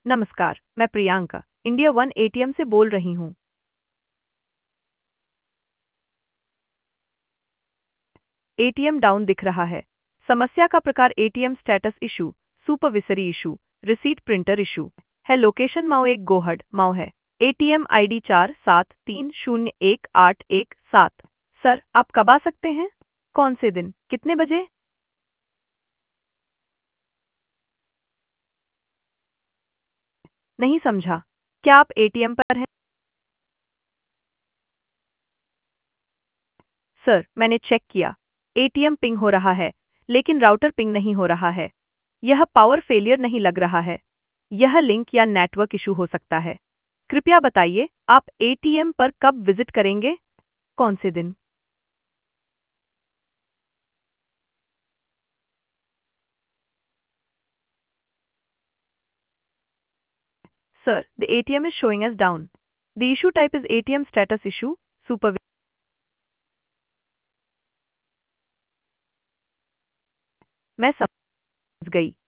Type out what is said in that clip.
नमस्कार, मैं Priyanka, India one ATM से बोल रही हूँ। एटीएम डाउन दिख रहा है। समस्या का प्रकार ATM status issue, supervisory issue, receipt printer issue है। लोकेशन माओ एक गोहड माओ है। ATM ID 47301817। सर, आप कब आ सकते हैं? कौन से दिन, कितने बजे? नहीं समझा। क्या आप एटीएम पर हैं? सर, मैंने चेक किया। एटीएम पिंग हो रहा है, लेकिन राउटर पिंग नहीं हो रहा है। यह पावर फेलियर नहीं लग रहा है। यह लिंक या नेटवर्क इशू हो सकता है। कृपया बताइए, आप एटीएम पर कब विजिट करेंगे? कौन से दिन? Sir, the ATM is showing us down. The issue type is ATM status issue, super. मैं समझ गई।